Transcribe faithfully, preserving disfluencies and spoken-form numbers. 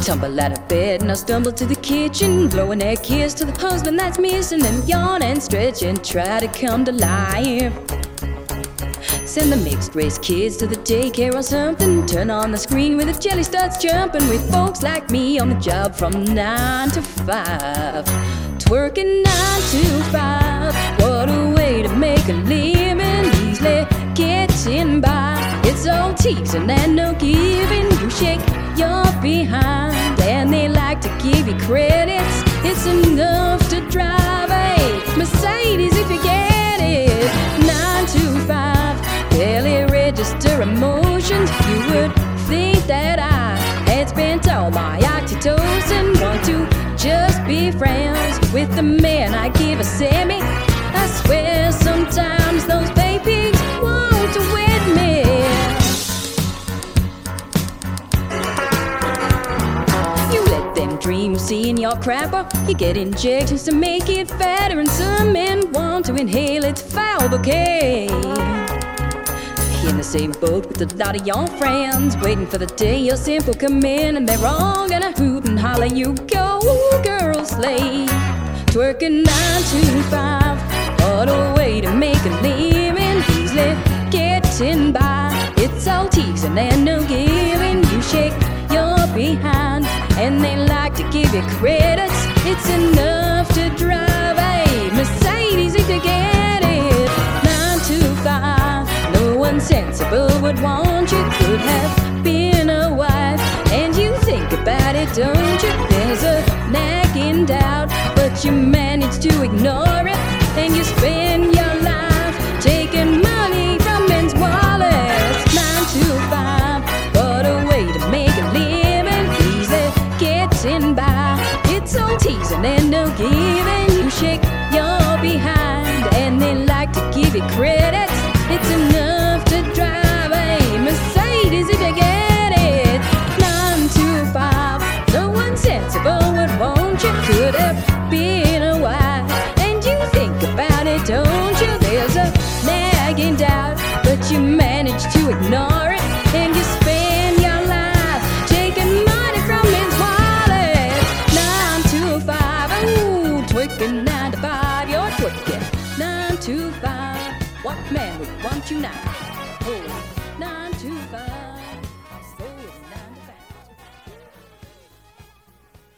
Tumble out of bed and I stumble to the kitchen, blowing that kiss to the husband that's missing, and yawn and stretch and try to come to life. Send the mixed race kids to the daycare or something, turn on the screen where the jelly starts jumping, with folks like me on the job from nine to five. Twerking nine to five, what a way to make a living, easily getting by. It's all teasing and no giving, you shake your behind and they like to give you credits. It's enough to drive a Mercedes if you get it. Nine to five, barely register emotions. You would think that I had spent all my oxytocin. Want to just be friends with the man I give a semi. I swear sometimes those babies want to wed me. You let them dream seeing your crapper. You get injections to make it fatter, and some men want to inhale its foul bouquet. In the same boat with a lot of your friends, waiting for the day your simple come in, and they're all gonna hoot and holler, you go, girl, slave. Twerking nine to five, what a way to make a living, easily getting by. It's all teasing and no giving, you shake your behind and they like to give you credits. It's enough to drive a Mercedes if you get it. Nine to five, no one sensible would want you. Could have been a wife, and you think about it, don't you? There's a nagging doubt, but you manage to ignore it, and you spend your life taking money from men's wallets. Nine to five, what a way to make a living, easy getting by. It's all teasing and no giving, you shake your behind and they like to give you credits. It's enough to drive a Mercedes if you get it. Nine to five, no one sensible would want you. Could have been a wife, and you think about it, don't you? There's a nagging doubt, but you manage to ignore it, and you spend your life taking money from men's wallets. Nine to five, ooh, twerking nine to five, you're twerking nine to five. What man would want you now? Oh, nine to five.